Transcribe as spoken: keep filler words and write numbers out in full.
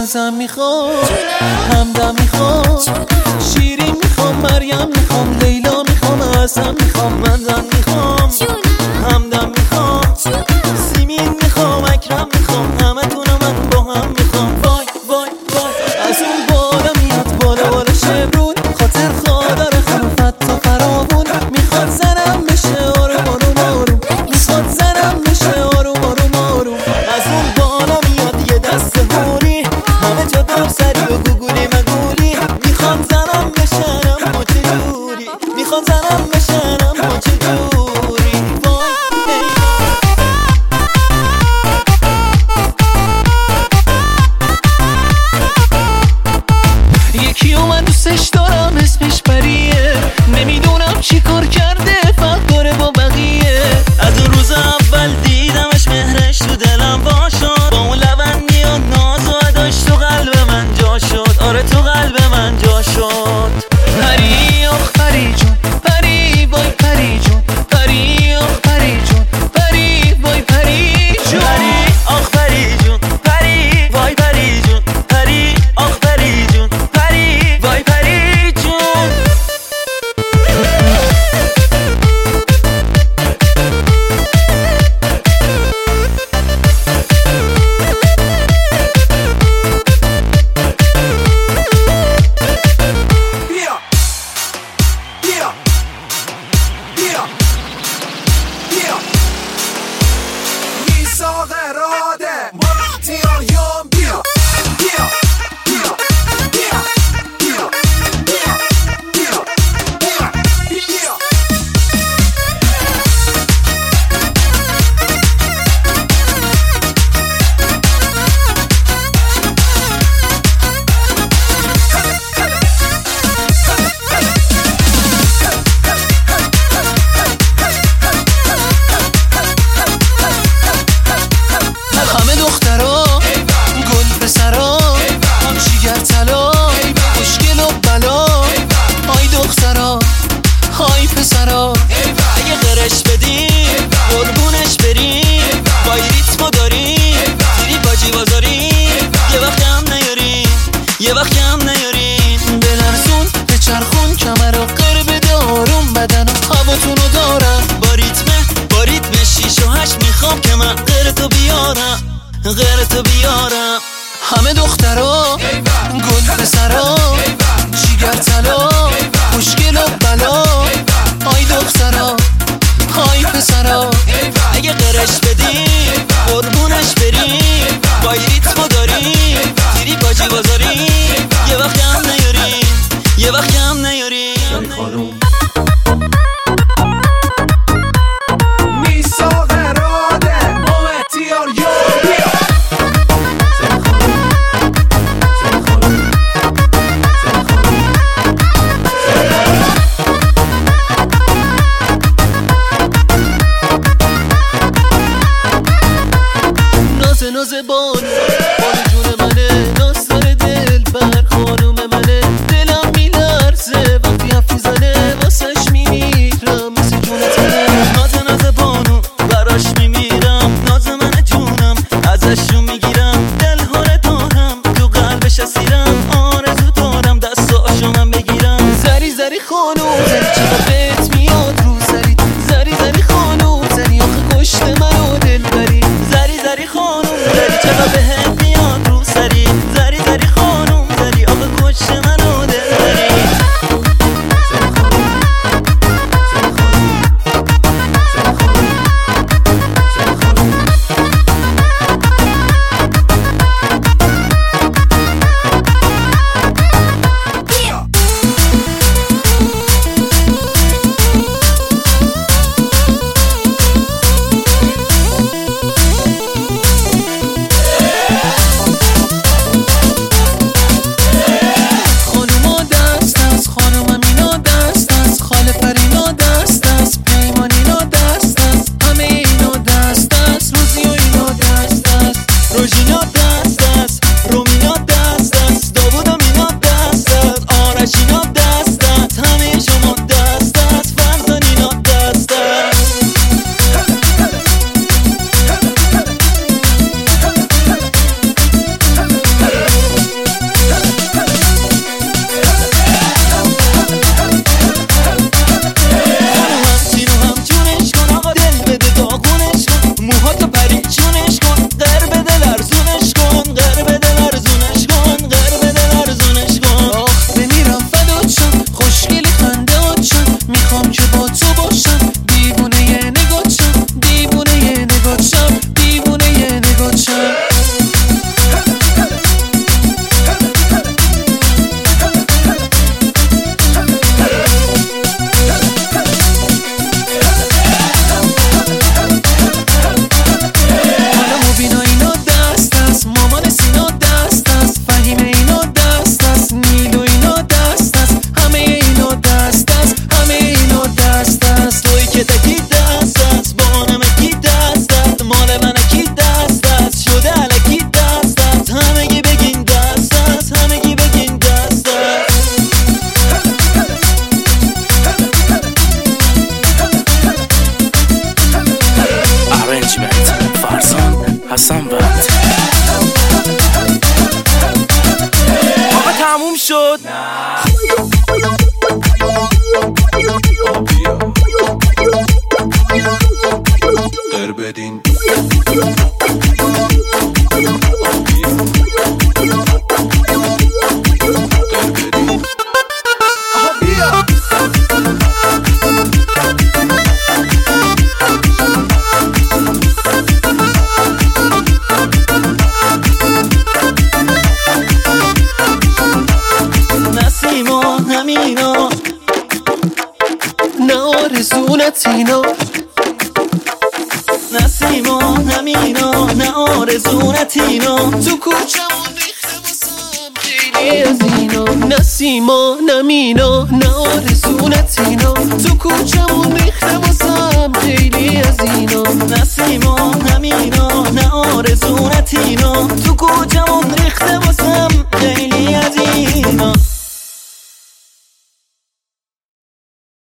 روزم میخوام، همدم میخوام، شیرین میخوام، مریم میخوام، لیلا میخوام، حسن میخوام، منزل میخوام، همدم میخوام، سیمین میخوام، اکرم میخوام، همه تونو من با هم میخوام. وای وای وای از اون بالا میاد بالا بالا شبرون، خاطر خادر خلوفت تا فراون، میخواد زنم بشه آروم آروم آروم، میخواد زنم بشه آروم آروم آروم. از اون بالا میاد یه دست هونی، همه جا دار سری و گوگولی مگولی، میخواد زنم بشنم ما چجوری، میخواد زنم بشنم ما چجوری. یکی من دوستش دارم اسمش پریه، نمیدونم چی کار کرده فقط داره با بقیه. از اون روز اول دیدمش مهرش تو دلم باشد، با اون لبندی و ناز و اداش تو قلب من جا شد، آره تو قلب من جا شد. پری آخ پری جون، پری وای پری جون، پری آخ پری جون، پری وای پری جون، پری آخ پری جون، پری وای پری جون، پری آخ پری جون، پری وای پری جون. بیا بیا بیا بیا میثاق اراده ماتیایان، بیا بیا بیا بیا بیا بیا بیا بیا بیا همه دخترا گل پسرا جیگر طلا مشکل و بلا، های دخترا های پسرا اگه قرش بدیم قربونش بریم، وای ریتمو داریم تیری باجی بازاریم، یه وقت هم نیاریم یه وقت هم نیاریم. بلرزون به چرخون کمر و قرب دارون، بدن و هواتونو دارم با ریتمه با ریتم شیش و هشت، میخوام که من غیرتو بیارم غیرتو بیارم. همه دخترا گل پسرا جیگر طلا مشکل و بلا، های دخترا های پسرا اگه قرش بدیم قربونش بریم، وای ریتمو داریم تیری باجی بازاریم، یه وقت هم نیاریم یه وقت هم نیاریم. میثاق اراده ماتیایان، بیا شد. در بدین نسیما نمینا نه آرزونتینا نسیما نمینا نه آرزونتینا تو کوچمون ریخته واسم خیلی از اینا نسیما نمینا نه آرزونتینا تو کوچمون ریخته واسم خیلی از اینا نسیما نمینا نه آرزونتینا تو کوچمون ریخته واسم